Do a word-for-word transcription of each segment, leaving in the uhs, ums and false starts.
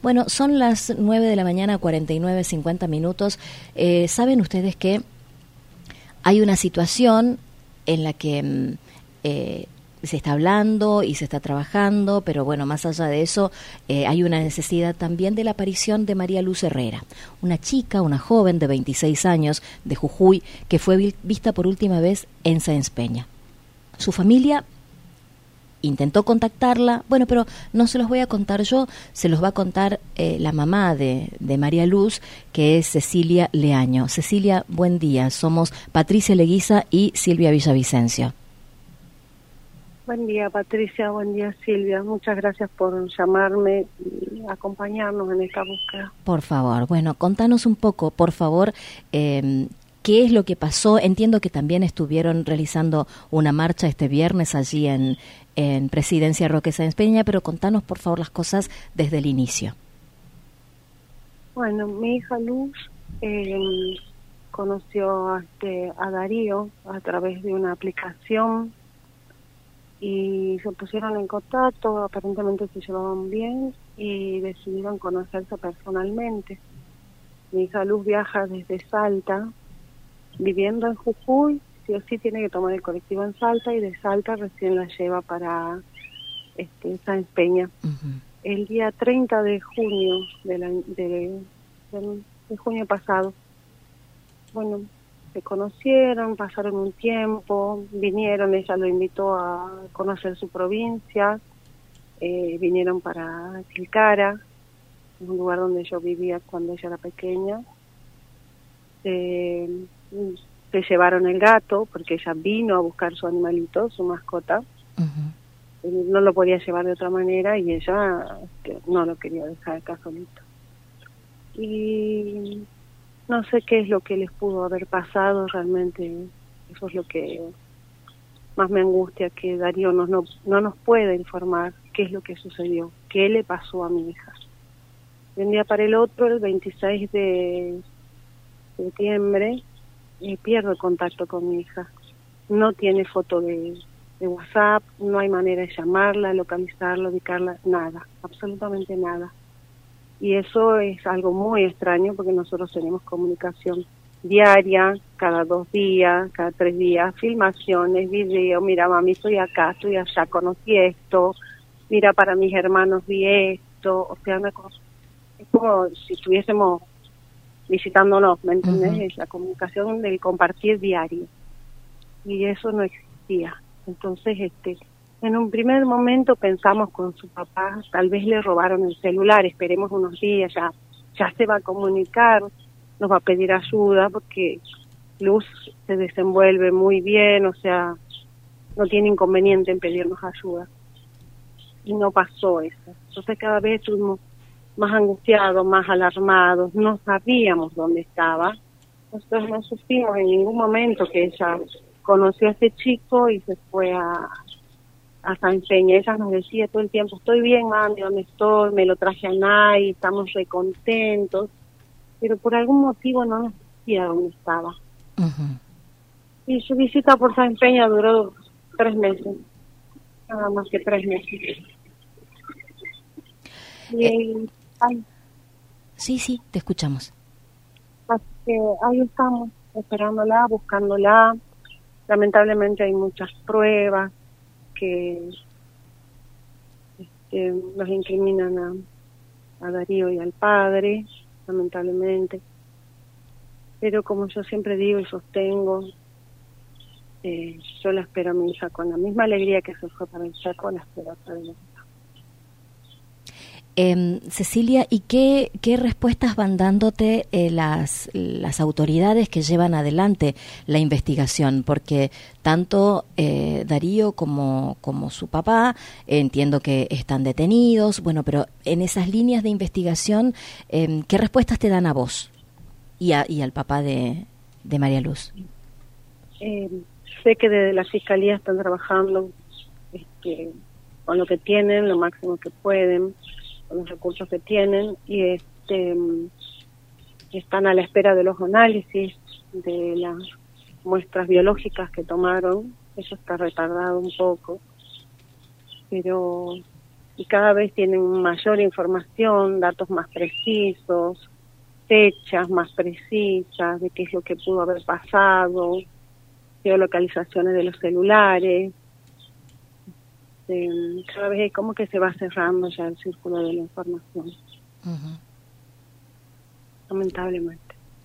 Bueno, son las nueve de la mañana, cuarenta y nueve, cincuenta minutos. Eh, ¿Saben ustedes que hay una situación en la que eh, se está hablando y se está trabajando, pero bueno, más allá de eso, eh, hay una necesidad también de la aparición de María Luz Herrera, una chica, una joven de veintiséis años de Jujuy, que fue vi- vista por última vez en Sáenz Peña. Su familia intentó contactarla, bueno, pero no se los voy a contar yo, se los va a contar eh, la mamá de, de María Luz, que es Cecilia Leaño. Cecilia, buen día, somos Patricia Leguiza y Silvia Villavicencio. Buen día, Patricia, buen día, Silvia. Muchas gracias por llamarme y acompañarnos en esta búsqueda. Por favor, bueno, contanos un poco, por favor, eh, qué es lo que pasó. Entiendo que también estuvieron realizando una marcha este viernes allí en, en Presidencia Roque Sáenz Peña, pero contanos, por favor, las cosas desde el inicio. Bueno, mi hija Luz eh, conoció a, este, a Darío a través de una aplicación y se pusieron en contacto, aparentemente se llevaban bien y decidieron conocerse personalmente. Mi hija Luz viaja desde Salta, viviendo en Jujuy, sí o sí tiene que tomar el colectivo en Salta y de Salta recién la lleva para este, Sáenz Peña. Uh-huh. El día treinta de junio de, la, de, de, de junio pasado. Bueno, se conocieron, pasaron un tiempo, vinieron, ella lo invitó a conocer su provincia, eh, vinieron para Tilcara, un lugar donde yo vivía cuando ella era pequeña. Eh, se llevaron el gato, porque ella vino a buscar su animalito, su mascota. Uh-huh. No lo podía llevar de otra manera y ella este, no lo quería dejar acá solito. Y no sé qué es lo que les pudo haber pasado, realmente eso es lo que más me angustia, que Darío no, no, no nos puede informar qué es lo que sucedió, qué le pasó a mi hija. De un día para el otro, el veintiséis de septiembre, eh, pierdo el contacto con mi hija. No tiene foto de, de WhatsApp, no hay manera de llamarla, localizarla, ubicarla, nada, absolutamente nada. Y eso es algo muy extraño porque nosotros tenemos comunicación diaria, cada dos días, cada tres días, filmaciones, videos, mira mami, estoy acá, estoy allá, conocí esto, mira para mis hermanos vi esto, o sea, una cosa, es como si estuviésemos visitándonos, ¿me entendés? Uh-huh. Es la comunicación del compartir diario. Y eso no existía. Entonces, este... en un primer momento pensamos con su papá, tal vez le robaron el celular, esperemos unos días, ya ya se va a comunicar, nos va a pedir ayuda, porque Luz se desenvuelve muy bien, o sea, no tiene inconveniente en pedirnos ayuda. Y no pasó eso. Entonces cada vez estuvimos más angustiados, más alarmados, no sabíamos dónde estaba. Nosotros no supimos en ningún momento que ella conoció a ese chico y se fue a... a Sáenz Peña. Ella nos decía todo el tiempo, estoy bien, mami, ¿dónde estoy? Me lo traje a Nay, estamos re contentos, pero por algún motivo no nos decía dónde estaba. Uh-huh. Y su visita por Sáenz Peña duró tres meses, nada más que tres meses. Y eh, ay, sí, sí, te escuchamos. Así que ahí estamos, esperándola, buscándola. Lamentablemente hay muchas pruebas que este, los incriminan a, a Darío y al padre, lamentablemente. Pero como yo siempre digo y sostengo, eh, yo la espero a mi hija con la misma alegría que se fue para el Chaco, la espero otra vez. Eh, Cecilia, ¿y qué, qué respuestas van dándote eh, las, las autoridades que llevan adelante la investigación? Porque tanto eh, Darío como, como su papá, eh, entiendo que están detenidos, bueno, pero en esas líneas de investigación, eh, ¿qué respuestas te dan a vos y, a, y al papá de, de María Luz? Eh, sé que desde la Fiscalía están trabajando este, con lo que tienen, lo máximo que pueden, con los recursos que tienen, y este están a la espera de los análisis de las muestras biológicas que tomaron. Eso está retardado un poco, pero y cada vez tienen mayor información, datos más precisos, fechas más precisas de qué es lo que pudo haber pasado, geolocalizaciones de los celulares. Eh, cada vez es como que se va cerrando ya el círculo de la información. Uh-huh. Lamentablemente.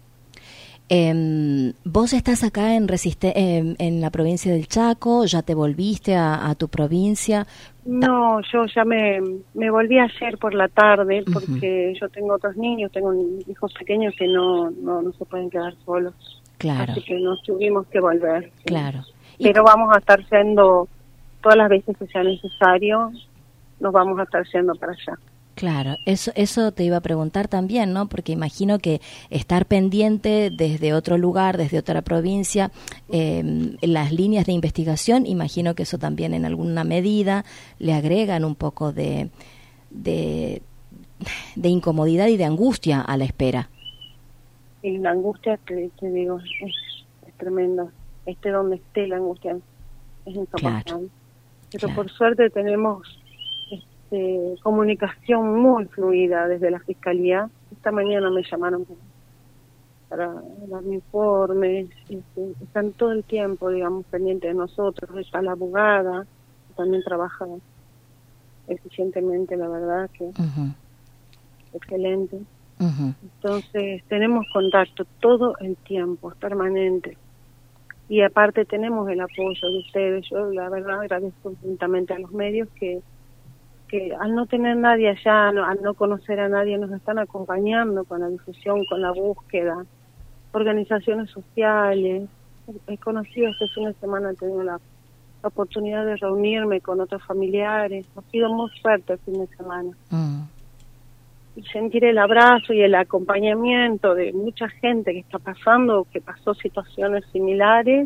Eh, ¿Vos estás acá en, Resiste- eh, en la provincia del Chaco? ¿Ya te volviste a, a tu provincia? No, yo ya me, me volví ayer por la tarde porque uh-huh. yo tengo otros niños, tengo hijos pequeños que no, no, no se pueden quedar solos. Claro. Así que nos tuvimos que volver. Sí. Claro. Pero vamos a estar yendo todas las veces que sea necesario, nos vamos a estar yendo para allá. Claro, eso eso te iba a preguntar también, ¿no? Porque imagino que estar pendiente desde otro lugar, desde otra provincia, eh, las líneas de investigación, imagino que eso también en alguna medida le agregan un poco de, de, de incomodidad y de angustia a la espera. Y la angustia, te, te digo, es, es tremenda. Esté donde esté, la angustia es insoportable. Claro, Pero claro. por suerte tenemos Eh, comunicación muy fluida desde la Fiscalía. Esta mañana me llamaron para, para darme informes, este, están todo el tiempo, digamos, pendientes de nosotros. Está la abogada, que también trabaja eficientemente, la verdad que uh-huh. excelente. Uh-huh. Entonces tenemos contacto todo el tiempo, es permanente. Y aparte tenemos el apoyo de ustedes. Yo la verdad agradezco infinitamente a los medios que que al no tener nadie allá, no, al no conocer a nadie, nos están acompañando con la difusión, con la búsqueda, organizaciones sociales. He conocido este fin de semana, he tenido la, la oportunidad de reunirme con otros familiares, ha sido muy fuerte el fin de semana. Mm. Y sentir el abrazo y el acompañamiento de mucha gente que está pasando, que pasó situaciones similares,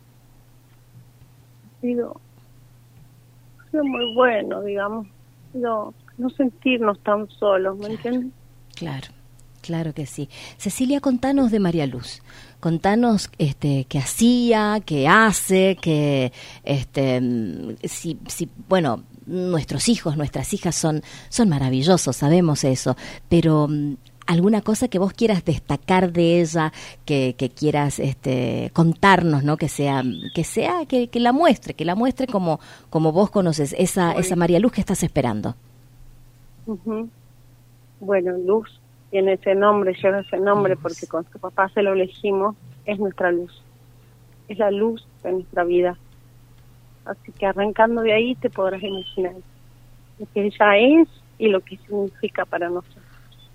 ha sido, ha sido muy bueno, digamos. No, no sentirnos tan solos, ¿me entiendes? Claro, claro que sí. Cecilia, contanos de María Luz. Contanos este, qué hacía, qué hace, que este, si, si, bueno, nuestros hijos, nuestras hijas son, son maravillosos, sabemos eso, pero alguna cosa que vos quieras destacar de ella, que, que quieras este, contarnos, ¿no? Que sea, que sea, que, que la muestre, que la muestre como, como vos conoces, esa, esa María Luz que estás esperando. Uh-huh. Bueno, Luz tiene ese nombre, lleva ese nombre Luz. Porque con su papá se lo elegimos, es nuestra luz, es la luz de nuestra vida. Así que arrancando de ahí te podrás imaginar lo que ella es y lo que significa para nosotros.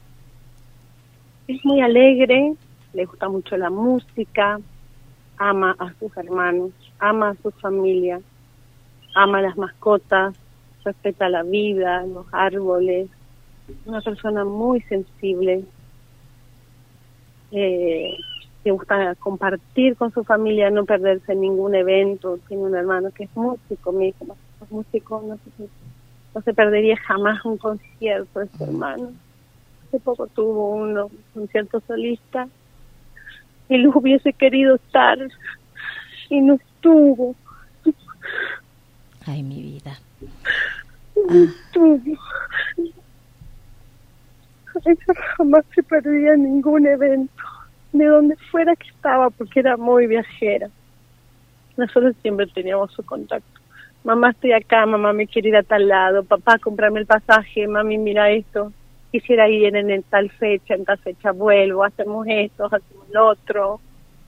Es muy alegre, le gusta mucho la música, ama a sus hermanos, ama a su familia, ama a las mascotas, respeta la vida, los árboles. Una persona muy sensible, eh, le gusta compartir con su familia, no perderse en ningún evento. Tiene un hermano que es músico, mi hijo es músico, no se, no se perdería jamás un concierto de su hermano. Hace poco tuvo uno, un concierto solista, y Luz hubiese querido estar, y no estuvo. Ay, mi vida. No estuvo. Ella jamás se perdía en ningún evento, de donde fuera que estaba, porque era muy viajera. Nosotros siempre teníamos su contacto. Mamá, estoy acá, mamá, me quiero ir a tal lado, papá, cómprame el pasaje, mami, mira esto. Quisiera ir en, en tal fecha, en tal fecha vuelvo, hacemos esto, hacemos lo otro.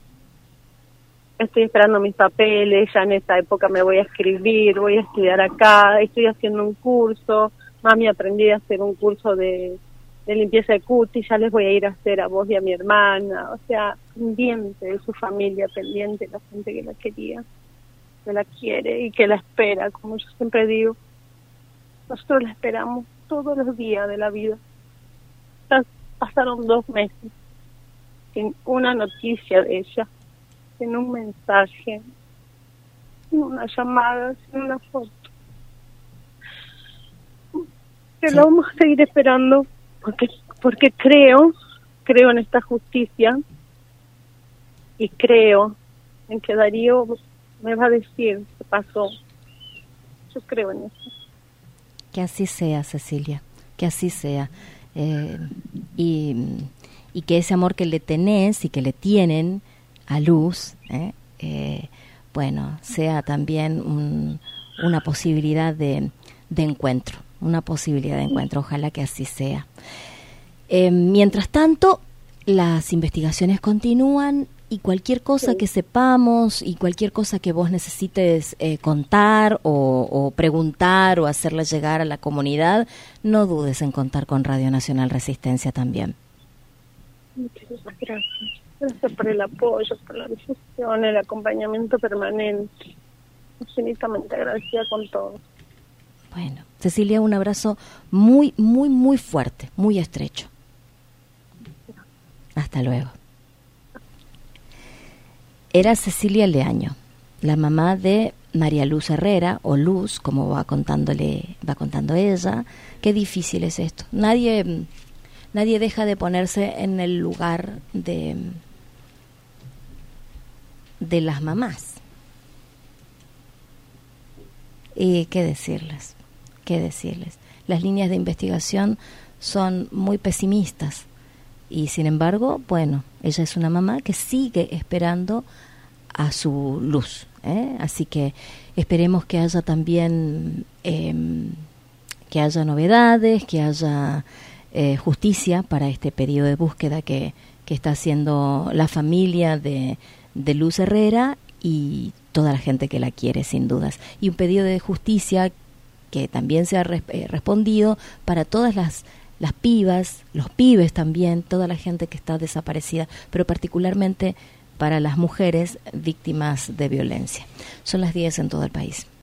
Estoy esperando mis papeles, ya en esta época me voy a escribir, voy a estudiar acá, estoy haciendo un curso. Mami, aprendí a hacer un curso de, de limpieza de cutis, ya les voy a ir a hacer a vos y a mi hermana. O sea, pendiente de su familia, pendiente de la gente que la quería, que la quiere y que la espera, como yo siempre digo. Nosotros la esperamos todos los días de la vida. Pasaron dos meses sin una noticia de ella, sin un mensaje, sin una llamada, sin una foto. Pero sí. La vamos a seguir esperando porque porque creo, creo en esta justicia y creo en que Darío me va a decir qué pasó. Yo creo en eso. Que así sea, Cecilia, que así sea. Eh, y, y que ese amor que le tenés y que le tienen a Luz, eh, eh, bueno, sea también un, una posibilidad de, de encuentro, una posibilidad de encuentro, ojalá que así sea. Eh, mientras tanto, las investigaciones continúan y cualquier cosa Sí. que sepamos y cualquier cosa que vos necesites eh, contar o, o preguntar o hacerle llegar a la comunidad, no dudes en contar con Radio Nacional Resistencia también. Muchísimas gracias. Gracias por el apoyo, por la difusión, el acompañamiento permanente. Infinitamente agradecida con todo. Bueno, Cecilia, un abrazo muy, muy, muy fuerte, muy estrecho. Hasta luego. Era Cecilia Leaño, la mamá de María Luz Herrera, o Luz, como va contándole, va contando ella. Qué difícil es esto. Nadie, nadie deja de ponerse en el lugar de, de las mamás. Y qué decirles, qué decirles. Las líneas de investigación son muy pesimistas. Y sin embargo, bueno, ella es una mamá que sigue esperando a su Luz, ¿eh? Así que esperemos que haya también, eh, que haya novedades, que haya eh, justicia para este periodo de búsqueda que, que está haciendo la familia de, de Luz Herrera y toda la gente que la quiere, sin dudas. Y un pedido de justicia que también se ha res- eh, respondido para todas las las pibas, los pibes también, toda la gente que está desaparecida, pero particularmente para las mujeres víctimas de violencia. Son las diez en todo el país.